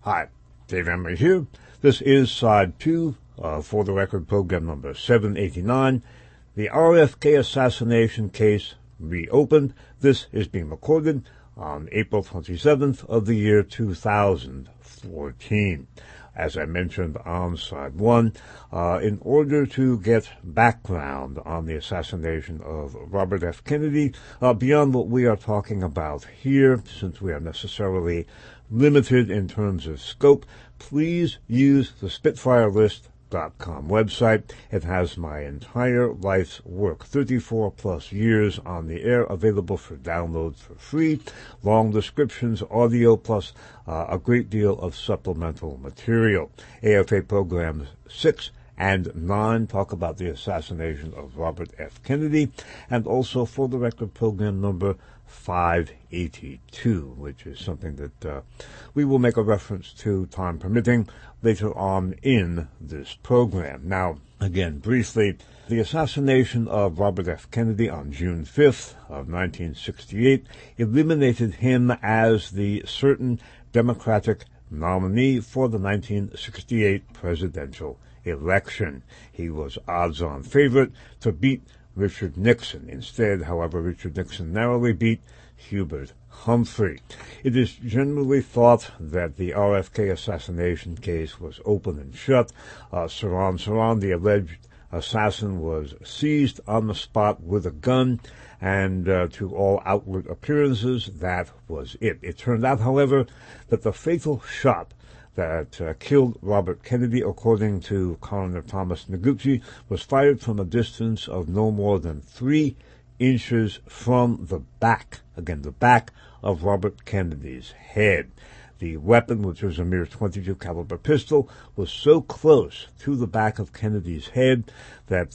Hi, Dave Emery here. This is Side 2 for the record program number 789. The RFK assassination case reopened. This is being recorded on April 27th of the year 2014. As I mentioned on Side 1, in order to get background on the assassination of Robert F. Kennedy, beyond what we are talking about here, since we are necessarily limited in terms of scope, please use the SpitfireList.com website. It has my entire life's work, 34 plus years on the air, available for download for free, long descriptions, audio, plus a great deal of supplemental material. AFA programs 6 and 9 talk about the assassination of Robert F. Kennedy, and also for the record program number 582, which is something that we will make a reference to, time permitting, later on in this program. Now, again, briefly, the assassination of Robert F. Kennedy on June 5th of 1968 eliminated him as the certain Democratic nominee for the 1968 presidential election. He was odds-on favorite to beat Richard Nixon. Instead, however, Richard Nixon narrowly beat Hubert Humphrey. It is generally thought that the RFK assassination case was open and shut. Sirhan Sirhan, the alleged assassin, was seized on the spot with a gun, and to all outward appearances, that was it. It turned out, however, that the fatal shot that killed Robert Kennedy, according to Coroner Thomas Noguchi, was fired from a distance of no more than 3 inches from the back, again, the back of Robert Kennedy's head. The weapon, which was a mere .22 caliber pistol, was so close to the back of Kennedy's head that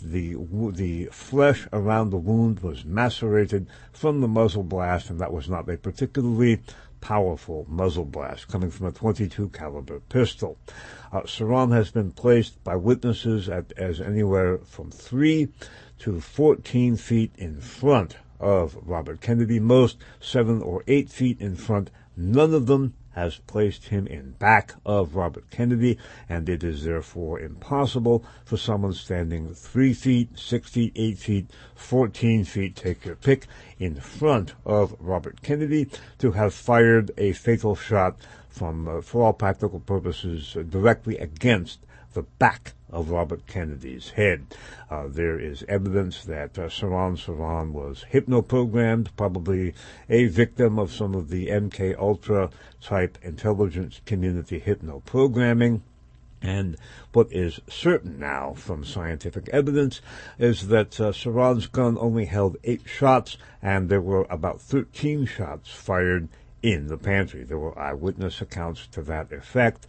the flesh around the wound was macerated from the muzzle blast, and that was not a particularly powerful muzzle blast coming from a .22 caliber pistol. Sirhan has been placed by witnesses as anywhere from 3 to 14 feet in front of Robert Kennedy, most 7 or 8 feet in front. None of them has placed him in back of Robert Kennedy, and it is therefore impossible for someone standing 3 feet, 6 feet, 8 feet, 14 feet, take your pick, in front of Robert Kennedy to have fired a fatal shot from, for all practical purposes, directly against the back of Robert Kennedy's head. There is evidence that Sirhan Sirhan was hypnoprogrammed, probably a victim of some of the MK Ultra type intelligence community hypnoprogramming. And what is certain now from scientific evidence is that Sirhan's gun only held 8 shots, and there were about 13 shots fired in the pantry. There were eyewitness accounts to that effect.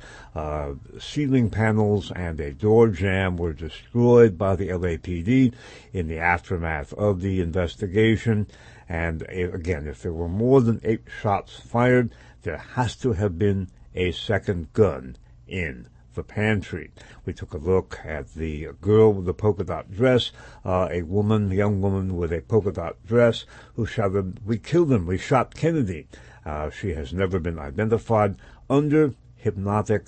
Ceiling panels and a door jamb were destroyed by the LAPD in the aftermath of the investigation. And again, if there were more than 8 shots fired, there has to have been a second gun in the pantry. We took a look at the girl with the polka dot dress, a young woman with a polka dot dress, who shouted, "We killed him, we shot Kennedy." She has never been identified. Under hypnotic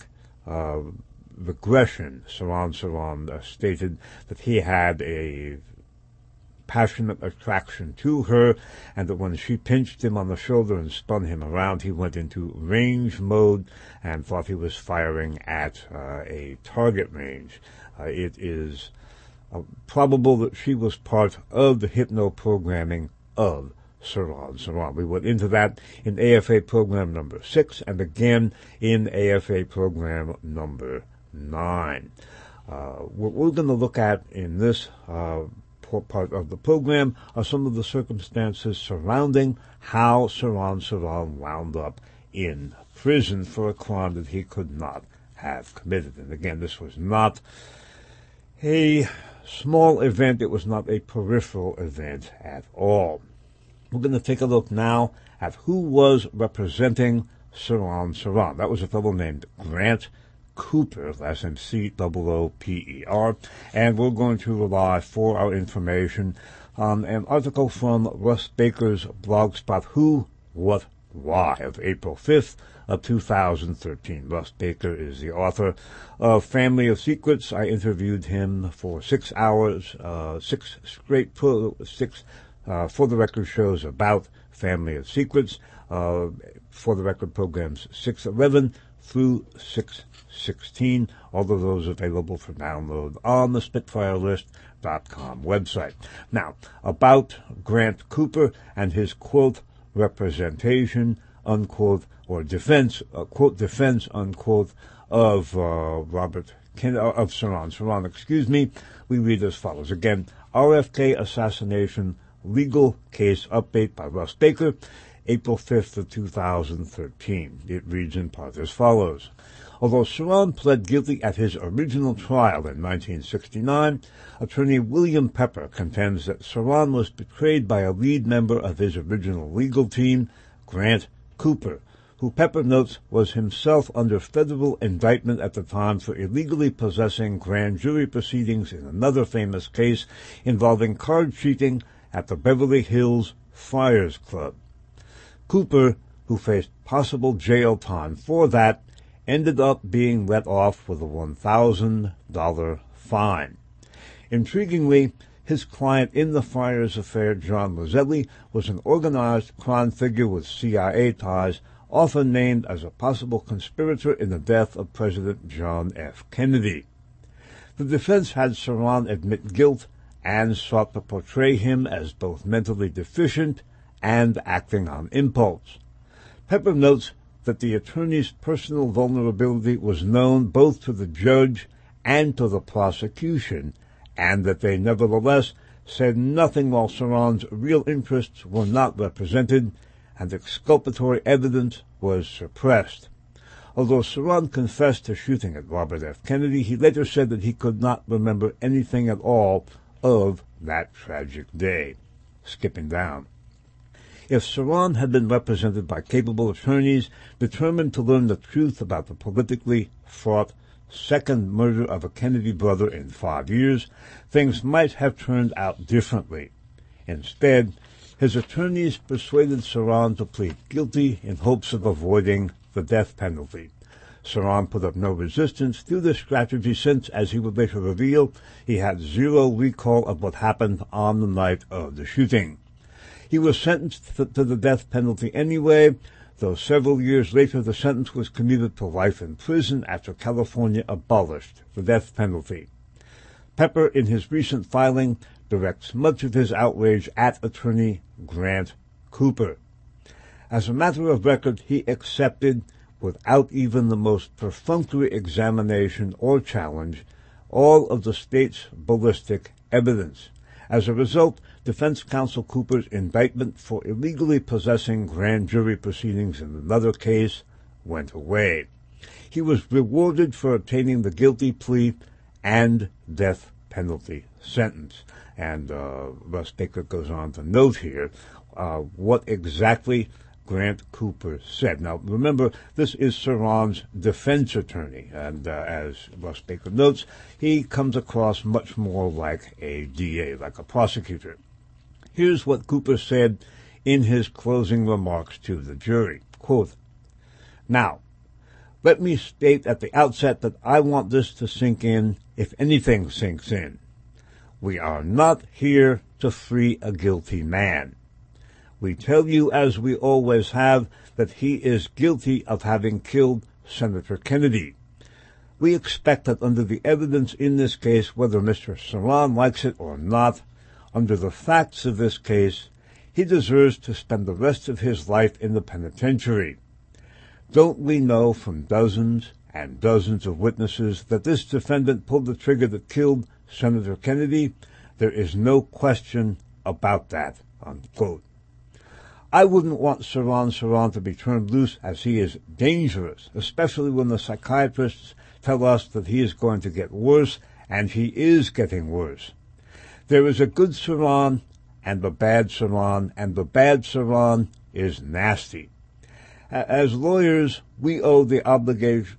regression, Sirhan Sirhan stated that he had a passionate attraction to her, and that when she pinched him on the shoulder and spun him around, he went into range mode and thought he was firing at a target range. It is probable that she was part of the hypnoprogramming of Sirhan Sirhan. We went into that in AFA program number 6 and again in AFA program number 9. What we're going to look at in this part of the program are some of the circumstances surrounding how Sirhan Sirhan wound up in prison for a crime that he could not have committed. And again, this was not a small event. It was not a peripheral event at all. We're going to take a look now at who was representing Sirhan Sirhan. That was a fellow named Grant Cooper, last name Cooper, and we're going to rely for our information on an article from Russ Baker's blogspot, Who, What, Why of April 5th of 2013. Russ Baker is the author of Family of Secrets. I interviewed him for 6 hours, six For the Record shows about Family of Secrets. For the Record programs 611 through 616. All of those available for download on the SpitfireList.com website. Now, about Grant Cooper and his, quote, representation, unquote, or defense, quote, defense, unquote, of Sirhan, excuse me, we read as follows. Again, RFK assassination legal case update by Russ Baker, April 5th of 2013. It reads in part as follows. Although Sirhan pled guilty at his original trial in 1969, attorney William Pepper contends that Sirhan was betrayed by a lead member of his original legal team, Grant Cooper, who Pepper notes was himself under federal indictment at the time for illegally possessing grand jury proceedings in another famous case involving card cheating at the Beverly Hills Friars Club. Cooper, who faced possible jail time for that, ended up being let off with a $1,000 fine. Intriguingly, his client in the Friars affair, John Roselli, was an organized crime figure with CIA ties, often named as a possible conspirator in the death of President John F. Kennedy. The defense had Sirhan admit guilt and sought to portray him as both mentally deficient and acting on impulse. Pepper notes that the attorney's personal vulnerability was known both to the judge and to the prosecution, and that they nevertheless said nothing while Sirhan's real interests were not represented, and exculpatory evidence was suppressed. Although Sirhan confessed to shooting at Robert F. Kennedy, he later said that he could not remember anything at all of that tragic day. Skipping down. If Sirhan had been represented by capable attorneys determined to learn the truth about the politically fraught second murder of a Kennedy brother in 5 years, things might have turned out differently. Instead, his attorneys persuaded Sirhan to plead guilty in hopes of avoiding the death penalty. Sirhan put up no resistance to this strategy since, as he would later reveal, he had zero recall of what happened on the night of the shooting. He was sentenced to the death penalty anyway, though several years later the sentence was commuted to life in prison after California abolished the death penalty. Pepper, in his recent filing, directs much of his outrage at attorney Grant Cooper. As a matter of record, he accepted, without even the most perfunctory examination or challenge, all of the state's ballistic evidence. As a result, defense counsel Cooper's indictment for illegally possessing grand jury proceedings in another case went away. He was rewarded for obtaining the guilty plea and death penalty sentence. And Russ Baker goes on to note here what exactly Grant Cooper said. Now, remember, this is Sirhan's defense attorney, and as Russ Baker notes, he comes across much more like a DA, like a prosecutor. Here's what Cooper said in his closing remarks to the jury. Quote, "Now, let me state at the outset that I want this to sink in, if anything sinks in. We are not here to free a guilty man. We tell you, as we always have, that he is guilty of having killed Senator Kennedy. We expect that under the evidence in this case, whether Mr. Sirhan likes it or not, under the facts of this case, he deserves to spend the rest of his life in the penitentiary. Don't we know from dozens and dozens of witnesses that this defendant pulled the trigger that killed Senator Kennedy? There is no question about that," unquote. I wouldn't want Sirhan to be turned loose, as he is dangerous, especially when the psychiatrists tell us that he is going to get worse, and he is getting worse. There is a good Sirhan and a bad Sirhan, and the bad Sirhan is nasty. As lawyers, we owe the obligation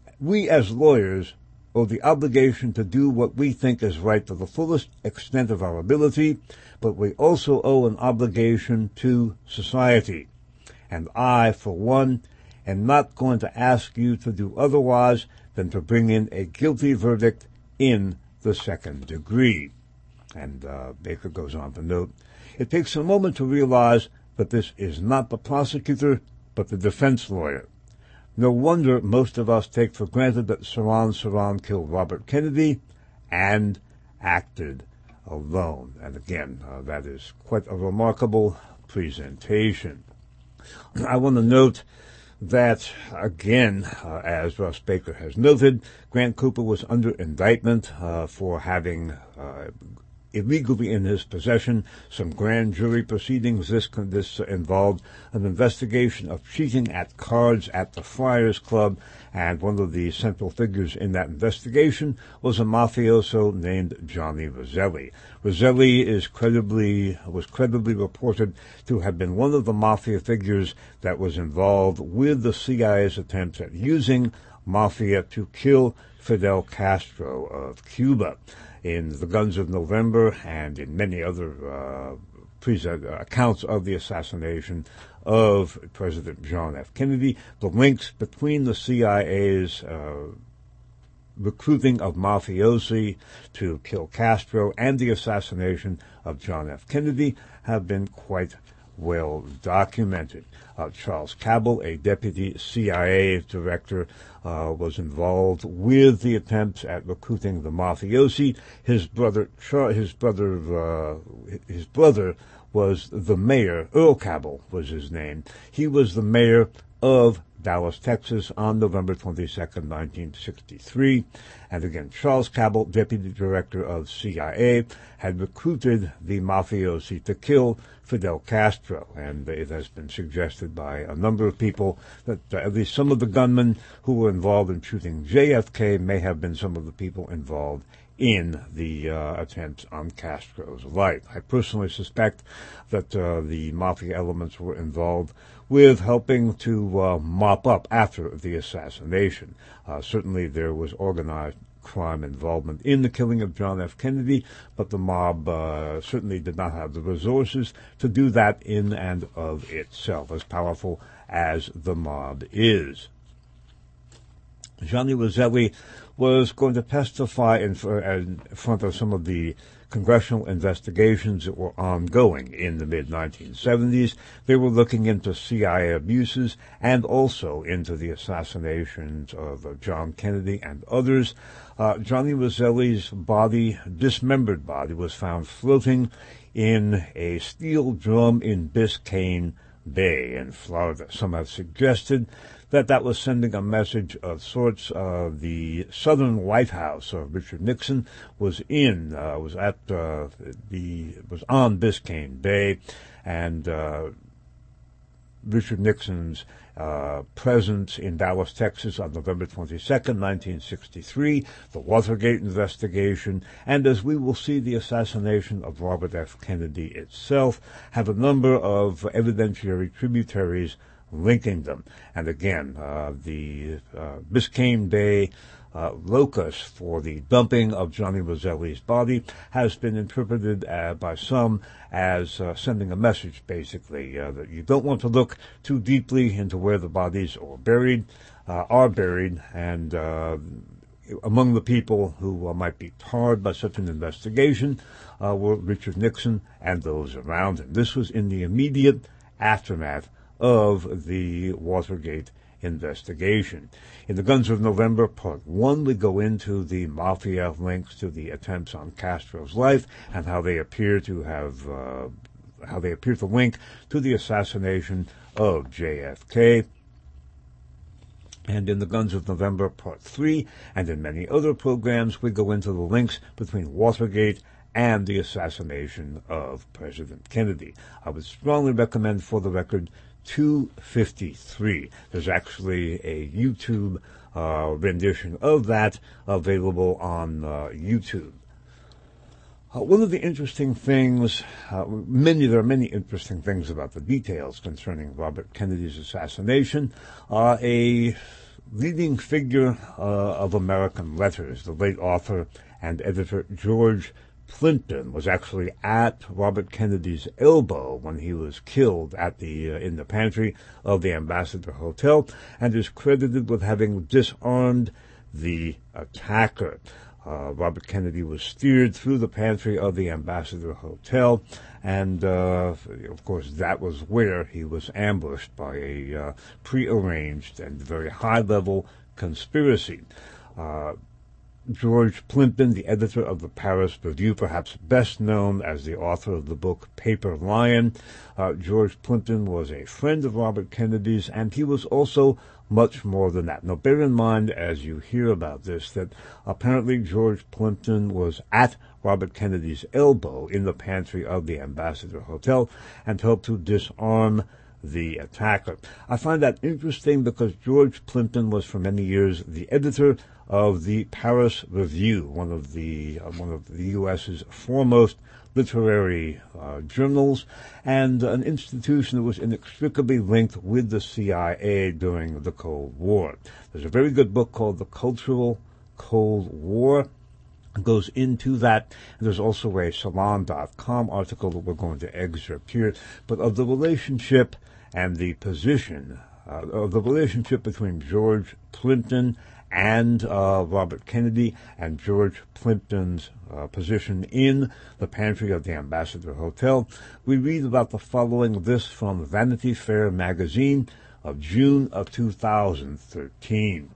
to do what we think is right to the fullest extent of our ability, but we also owe an obligation to society. and I, for one, am not going to ask you to do otherwise than to bring in a guilty verdict in the second degree." And Baker goes on to note, "It takes a moment to realize that this is not the prosecutor, but the defense lawyer. No wonder most of us take for granted that Sirhan killed Robert Kennedy and acted alone." And again, that is quite a remarkable presentation. I want to note that, again, as Russ Baker has noted, Grant Cooper was under indictment for having illegally in his possession some grand jury proceedings. This involved an investigation of cheating at cards at the Friars Club, and one of the central figures in that investigation was a mafioso named Johnny Roselli. Roselli was credibly reported to have been one of the mafia figures that was involved with the CIA's attempts at using mafia to kill Fidel Castro of Cuba. In The Guns of November and in many other accounts of the assassination of President John F. Kennedy, the links between the CIA's recruiting of mafiosi to kill Castro and the assassination of John F. Kennedy have been quite well documented. Charles Cabell, a deputy CIA director, was involved with the attempts at recruiting the mafiosi. His brother was the mayor. Earl Cabell was his name. He was the mayor of Dallas, Texas, on November 22nd, 1963. And again, Charles Cabell, deputy director of CIA, had recruited the mafiosi to kill Fidel Castro. And it has been suggested by a number of people that at least some of the gunmen who were involved in shooting JFK may have been some of the people involved in the attempts on Castro's life. I personally suspect that the mafia elements were involved with helping to mop up after the assassination. Certainly there was organized crime involvement in the killing of John F. Kennedy, but the mob certainly did not have the resources to do that in and of itself, as powerful as the mob is. Johnny Roselli was going to testify in front of some of the congressional investigations that were ongoing in the mid-1970s. They were looking into CIA abuses and also into the assassinations of John Kennedy and others. Johnny Roselli's body, dismembered body, was found floating in a steel drum in Biscayne Bay in Florida. Some have suggested that was sending a message of sorts. The Southern White House of Richard Nixon was on Biscayne Bay, and Richard Nixon's presence in Dallas, Texas on November 22nd, 1963, the Watergate investigation, and as we will see, the assassination of Robert F. Kennedy itself, have a number of evidentiary tributaries linking them. And again, the Biscayne Bay locus for the dumping of Johnny Roselli's body has been interpreted by some as sending a message, basically, that you don't want to look too deeply into where the bodies are buried, and among the people who might be tarred by such an investigation were Richard Nixon and those around him. This was in the immediate aftermath of the Watergate investigation. In The Guns of November, Part 1, we go into the mafia links to the attempts on Castro's life and how they appear to link to the assassination of JFK. And in The Guns of November, Part 3, and in many other programs, we go into the links between Watergate and the assassination of President Kennedy. I would strongly recommend, for the record, 253. There's actually a YouTube rendition of that available on YouTube. One of the interesting things, there are many interesting things about the details concerning Robert Kennedy's assassination. A leading figure of American letters, the late author and editor George Plimpton was actually at Robert Kennedy's elbow when he was killed in the pantry of the Ambassador Hotel, and is credited with having disarmed the attacker. Robert Kennedy was steered through the pantry of the Ambassador Hotel, and of course that was where he was ambushed by a prearranged and very high-level conspiracy. George Plimpton, the editor of the Paris Review, perhaps best known as the author of the book Paper Lion. George Plimpton was a friend of Robert Kennedy's, and he was also much more than that. Now, bear in mind, as you hear about this, that apparently George Plimpton was at Robert Kennedy's elbow in the pantry of the Ambassador Hotel and helped to disarm the attacker. I find that interesting because George Plimpton was for many years the editor of the Paris Review, one of the U.S.'s foremost literary journals, and an institution that was inextricably linked with the CIA during the Cold War. There's a very good book called The Cultural Cold War. It goes into that. And there's also a Salon.com article that we're going to excerpt here, but of the relationship and the position of the relationship between George Plimpton and Robert Kennedy, and George Plimpton's position in the pantry of the Ambassador Hotel. We read about the following, this from Vanity Fair magazine of June of 2013.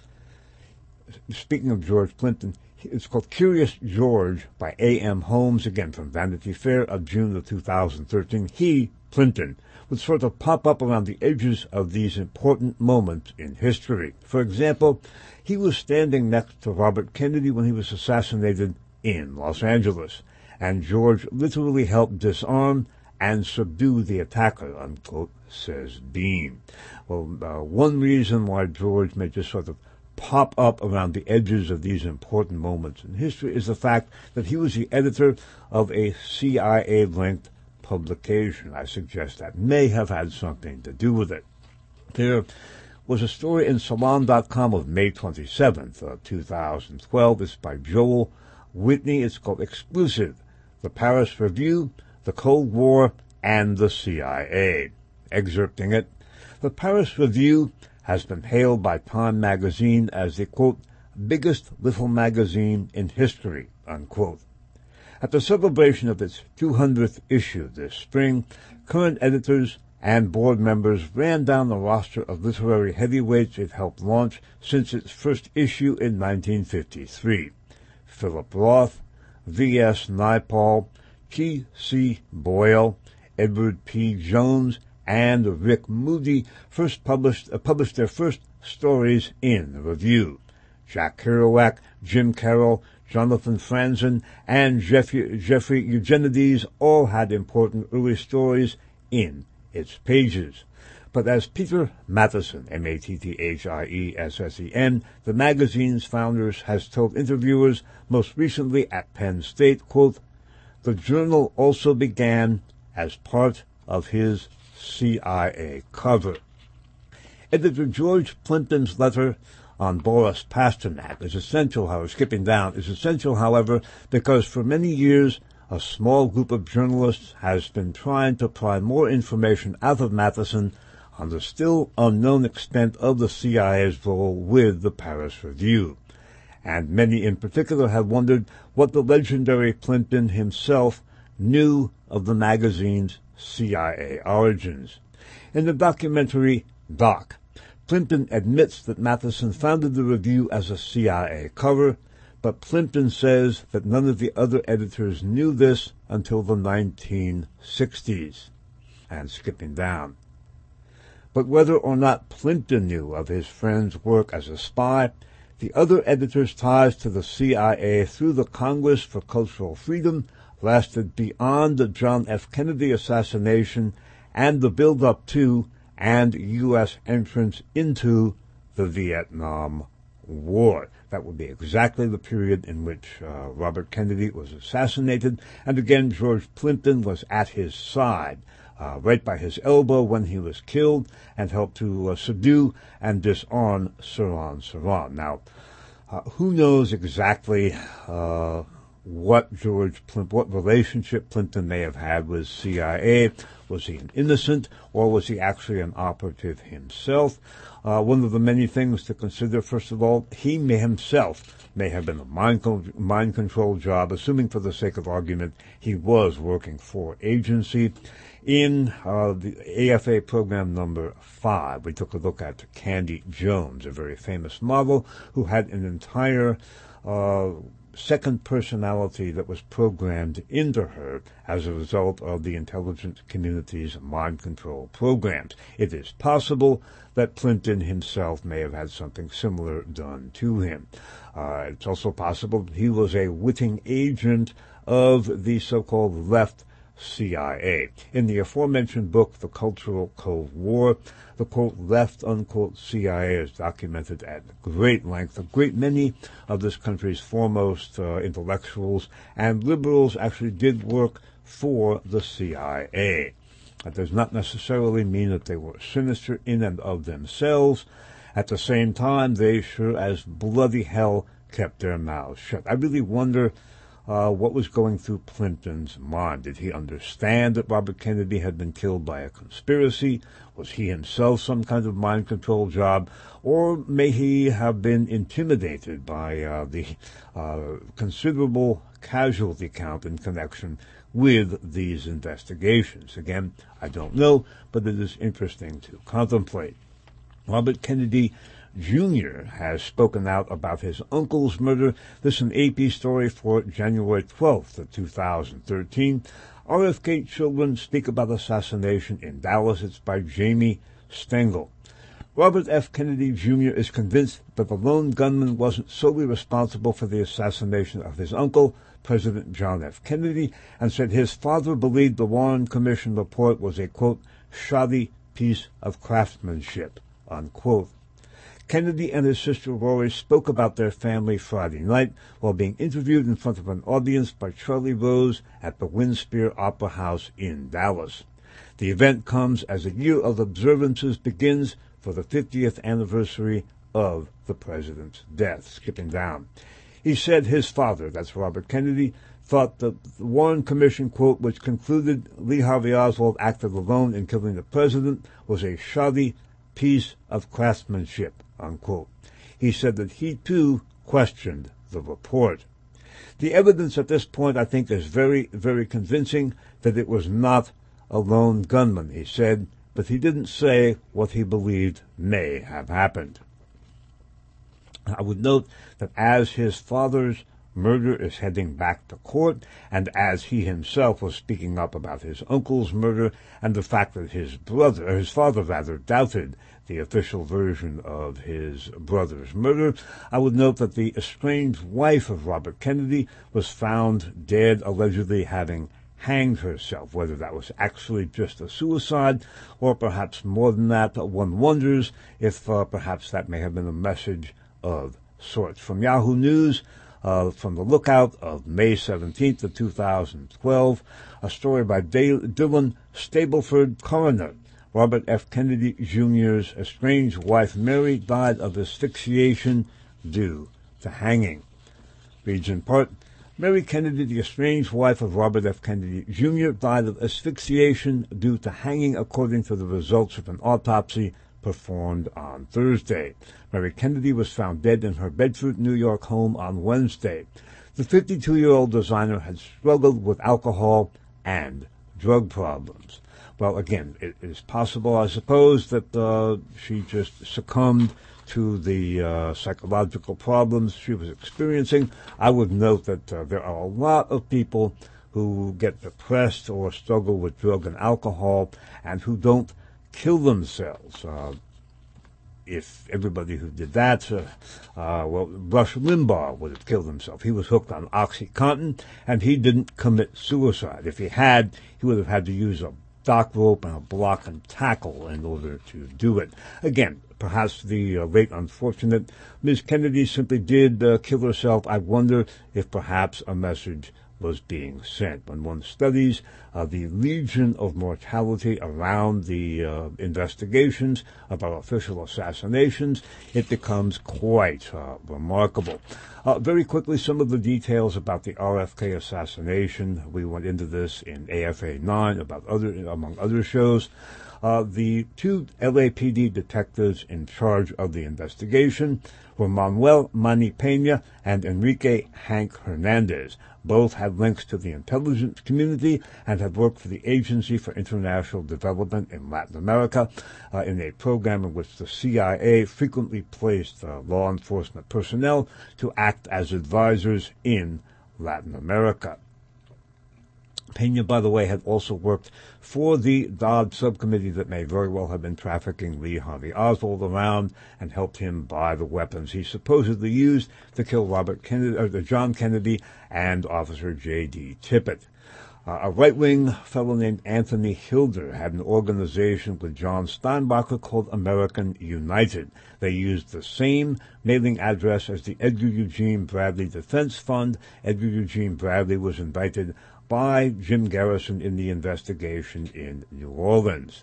Speaking of George Plimpton, it's called Curious George by A.M. Holmes, again from Vanity Fair of June of 2013. He, Plimpton, would sort of pop up around the edges of these important moments in history. For example, he was standing next to Robert Kennedy when he was assassinated in Los Angeles, and George literally helped disarm and subdue the attacker, unquote, says Bean. Well, one reason why George may just sort of pop up around the edges of these important moments in history is the fact that he was the editor of a CIA-linked publication. I suggest that may have had something to do with it. There was a story in Salon.com of May 27th, 2012. It's by Joel Whitney. It's called Exclusive: The Paris Review, the Cold War, and the CIA. Excerpting it, the Paris Review has been hailed by Time magazine as the, quote, biggest little magazine in history, unquote. At the celebration of its 200th issue this spring, current editors and board members ran down the roster of literary heavyweights it helped launch since its first issue in 1953. Philip Roth, V.S. Naipaul, T.C. Boyle, Edward P. Jones, and Rick Moody first published their first stories in the Review. Jack Kerouac, Jim Carroll, Jonathan Franzen, and Jeffrey Eugenides all had important early stories in its pages. But as Peter Matthiessen, M-A-T-T-H-I-E-S-S-E-N, the magazine's founder, has told interviewers, most recently at Penn State, quote, the journal also began as part of his CIA cover. Editor George Plimpton's letter on Boris Pasternak is essential, however, because for many years a small group of journalists has been trying to pry more information out of Matthiessen on the still unknown extent of the CIA's role with the Paris Review. And many in particular have wondered what the legendary Plimpton himself knew of the magazine's CIA origins. In the documentary Doc, Plimpton admits that Matthiessen founded the Review as a CIA cover, but Plimpton says that none of the other editors knew this until the 1960s. And skipping down. But whether or not Plimpton knew of his friend's work as a spy, the other editors' ties to the CIA through the Congress for Cultural Freedom lasted beyond the John F. Kennedy assassination and the build-up to and U.S. entrance into the Vietnam War. That would be exactly the period in which Robert Kennedy was assassinated, and again George Plimpton was at his side, right by his elbow when he was killed, and helped to subdue and disarm Sirhan Sirhan. Now, who knows exactly what relationship Plimpton may have had with CIA. Was he an innocent, or was he actually an operative himself? One of the many things to consider, first of all, he himself may have been a mind control job, assuming for the sake of argument he was working for agency. In the AFA program number 5, we took a look at Candy Jones, a very famous model who had an entire second personality that was programmed into her as a result of the intelligence community's mind control programs. It is possible that Plimpton himself may have had something similar done to him. It's also possible that he was a witting agent of the so-called left CIA. In the aforementioned book, The Cultural Cold War, the, quote, left, unquote, CIA is documented at great length. A great many of this country's foremost intellectuals and liberals actually did work for the CIA. That does not necessarily mean that they were sinister in and of themselves. At the same time, they sure as bloody hell kept their mouths shut. I really wonder what was going through Plimpton's mind. Did he understand that Robert Kennedy had been killed by a conspiracy? Was he himself some kind of mind control job? Or may he have been intimidated by the considerable casualty count in connection with these investigations? Again, I don't know, but it is interesting to contemplate. Robert Kennedy Jr. has spoken out about his uncle's murder. This is an AP story for January 12th of 2013. RFK children speak about assassination in Dallas. It's by Jamie Stengel. Robert F. Kennedy Jr. is convinced that the lone gunman wasn't solely responsible for the assassination of his uncle, President John F. Kennedy, and said his father believed the Warren Commission report was a, quote, shoddy piece of craftsmanship, unquote. Kennedy and his sister Rory spoke about their family Friday night while being interviewed in front of an audience by Charlie Rose at the Winspear Opera House in Dallas. The event comes as a year of observances begins for the 50th anniversary of the president's death. Skipping down. He said his father, that's Robert Kennedy, thought that the Warren Commission, quote, which concluded Lee Harvey Oswald acted alone in killing the president, was a shoddy piece of craftsmanship, unquote. He said that he, too, questioned the report. The evidence at this point, I think, is very, very convincing that it was not a lone gunman, he said, but he didn't say what he believed may have happened. I would note that as his father's murder is heading back to court, and as he himself was speaking up about his uncle's murder and the fact that his father doubted the official version of his brother's murder, I would note that the estranged wife of Robert Kennedy was found dead, allegedly having hanged herself. Whether that was actually just a suicide or perhaps more than that, one wonders if perhaps that may have been a message of sorts. From Yahoo News, from the Lookout of May 17th of 2012, a story by Dylan Stableford, coroner. Robert F. Kennedy Jr.'s estranged wife Mary died of asphyxiation due to hanging. Reads in part, Mary Kennedy, the estranged wife of Robert F. Kennedy Jr., died of asphyxiation due to hanging, according to the results of an autopsy performed on Thursday. Mary Kennedy was found dead in her Bedford, New York home on Wednesday. The 52-year-old designer had struggled with alcohol and drug problems. Well, again, it is possible, I suppose, that she just succumbed to the psychological problems she was experiencing. I would note that there are a lot of people who get depressed or struggle with drug and alcohol and who don't kill themselves. If everybody who did that, Rush Limbaugh would have killed himself. He was hooked on OxyContin, and he didn't commit suicide. If he had, he would have had to use a dock rope and a block and tackle in order to do it. Again, perhaps the late unfortunate Ms. Kennedy simply did kill herself. I wonder if perhaps a message was being sent. When one studies the legion of mortality around the investigations about official assassinations, it becomes quite remarkable. Very quickly, some of the details about the RFK assassination. We went into this in AFA 9 among other shows. The two LAPD detectives in charge of the investigation were Manuel Manny Pena and Enrique Hank Hernandez. Both had links to the intelligence community and had worked for the Agency for International Development in Latin America in a program in which the CIA frequently placed law enforcement personnel to act as advisors in Latin America. Pena, by the way, had also worked for the Dodd subcommittee that may very well have been trafficking Lee Harvey Oswald around and helped him buy the weapons he supposedly used to kill John Kennedy and Officer J.D. Tippit. A right-wing fellow named Anthony Hilder had an organization with John Steinbacher called American United. They used the same mailing address as the Edgar Eugene Bradley Defense Fund. Edgar Eugene Bradley was invited by Jim Garrison in the investigation in New Orleans.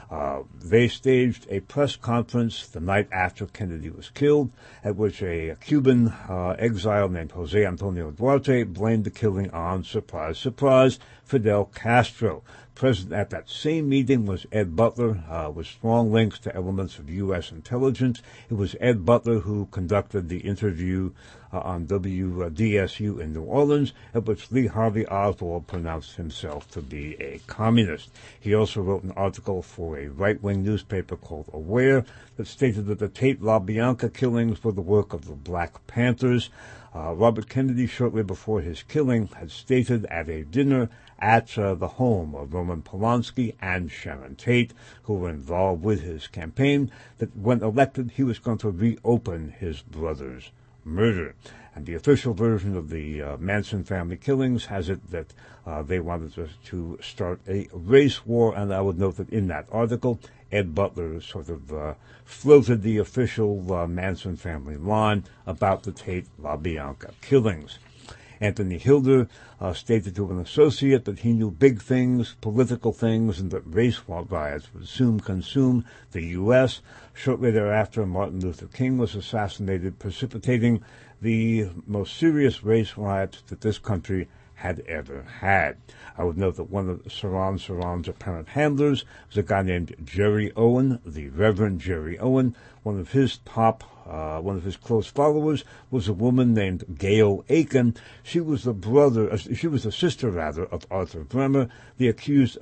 They staged a press conference the night after Kennedy was killed, at which a Cuban exile named Jose Antonio Duarte blamed the killing on, surprise, surprise, Fidel Castro. Present at that same meeting was Ed Butler, with strong links to elements of U.S. intelligence. It was Ed Butler who conducted the interview on WDSU in New Orleans, at which Lee Harvey Oswald pronounced himself to be a communist. He also wrote an article for a right-wing newspaper called Aware that stated that the Tate LaBianca killings were the work of the Black Panthers. Robert Kennedy, shortly before his killing, had stated at a dinner at the home of Roman Polanski and Sharon Tate, who were involved with his campaign, that when elected he was going to reopen his brother's murder. And the official version of the Manson family killings has it that they wanted to start a race war, and I would note that in that article, Ed Butler sort of floated the official Manson family line about the Tate LaBianca killings. Anthony Hilder stated to an associate that he knew big things, political things, and that race riots would soon consume the U.S. Shortly thereafter, Martin Luther King was assassinated, precipitating the most serious race riots that this country had ever had. I would note that one of Saran's apparent handlers was a guy named Jerry Owen, the Reverend Jerry Owen. One of his close followers was a woman named Gail Aiken. She was the sister of Arthur Bremer, the accused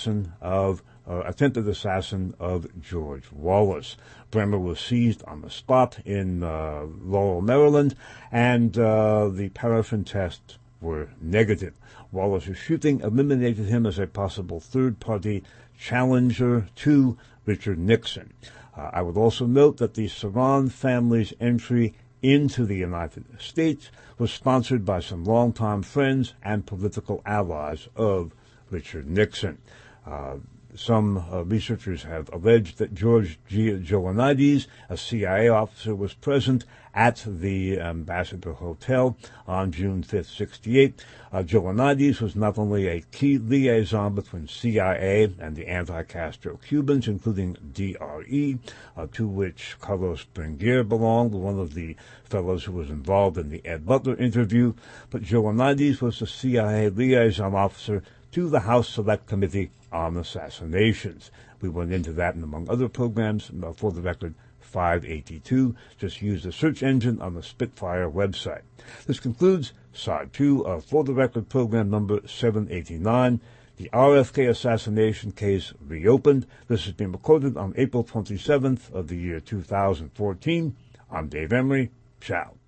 attempted assassin of George Wallace. Bremer was seized on the spot in Laurel, Maryland, and the paraffin tests were negative. Wallace's shooting eliminated him as a possible third-party challenger to Richard Nixon. I would also note that the Saran family's entry into the United States was sponsored by some longtime friends and political allies of Richard Nixon. Some researchers have alleged that George Joanides, a CIA officer, was present at the Ambassador Hotel on June 5th, 1968. Joanides was not only a key liaison between CIA and the anti-Castro Cubans, including DRE, to which Carlos Bringuier belonged, one of the fellows who was involved in the Ed Butler interview, but Joanides was the CIA liaison officer to the House Select Committee on Assassinations. We went into that and among other programs. For the record, 582. Just use the search engine on the Spitfire website. This concludes Side 2 of For the Record program number 789, the RFK assassination case reopened. This has been recorded on April 27th of the year 2014. I'm Dave Emery. Ciao.